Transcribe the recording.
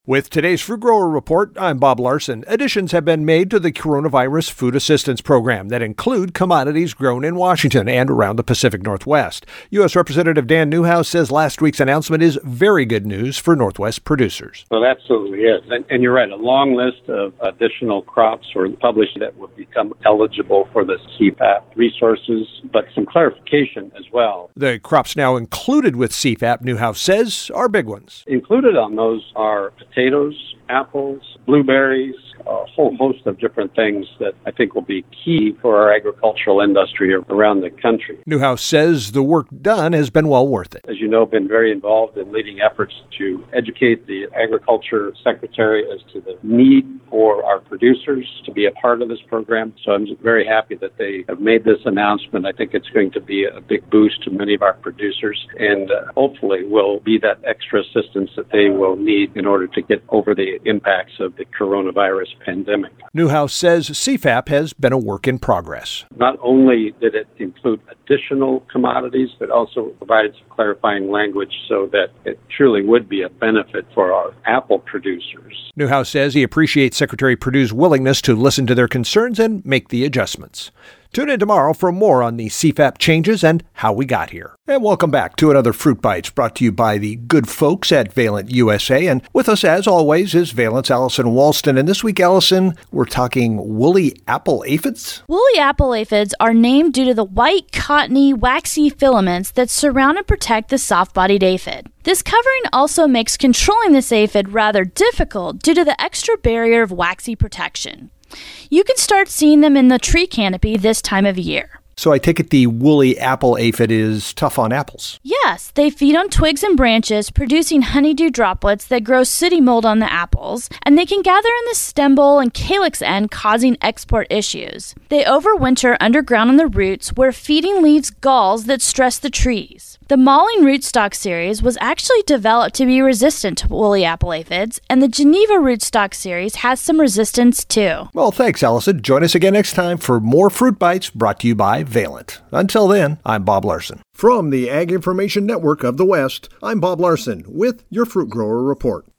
With today's Fruit Grower Report, I'm Bob Larson. Additions have been made to the Coronavirus Food Assistance Program that include commodities grown in Washington and around the Pacific Northwest. U.S. Representative Dan Newhouse says last week's announcement is very good news for Northwest producers. Well, it absolutely is. And you're right, a long list of additional crops were published that will become eligible for the CFAP resources, but some clarification as well. The crops now included with CFAP, Newhouse says, are big ones. Included on those are potatoes, apples, blueberries, a whole host of different things that I think will be key for our agricultural industry around the country. Newhouse says the work done has been well worth it. As you know, been very involved in leading efforts to educate the Agriculture Secretary as to the need for our producers to be a part of this program. So I'm very happy that they have made this announcement. I think it's going to be a big boost to many of our producers and hopefully will be that extra assistance that they will need in order to get over the impacts of the coronavirus pandemic. Newhouse says CFAP has been a work in progress. Not only did it include additional commodities, but also provided some clarifying language so that it truly would be a benefit for our apple producers. Newhouse says he appreciates Secretary Perdue's willingness to listen to their concerns and make the adjustments. Tune in tomorrow for more on the CFAP changes and how we got here. And welcome back to another Fruit Bites brought to you by the good folks at Valent USA. And with us, as always, is Valent's Allison Walston. And this week, Allison, we're talking woolly apple aphids. Woolly apple aphids are named due to the white, cottony, waxy filaments that surround and protect the soft-bodied aphid. This covering also makes controlling this aphid rather difficult due to the extra barrier of waxy protection. You can start seeing them in the tree canopy this time of year. So I take it the woolly apple aphid is tough on apples. Yes, they feed on twigs and branches, producing honeydew droplets that grow sooty mold on the apples, and they can gather in the stem bowl and calyx end, causing export issues. They overwinter underground on the roots, where feeding leaves galls that stress the trees. The Malling rootstock series was actually developed to be resistant to woolly apple aphids, and the Geneva rootstock series has some resistance too. Well, thanks, Allison. Join us again next time for more Fruit Bites brought to you by Valent. Until then, I'm Bob Larson. From the Ag Information Network of the West, I'm Bob Larson with your Fruit Grower Report.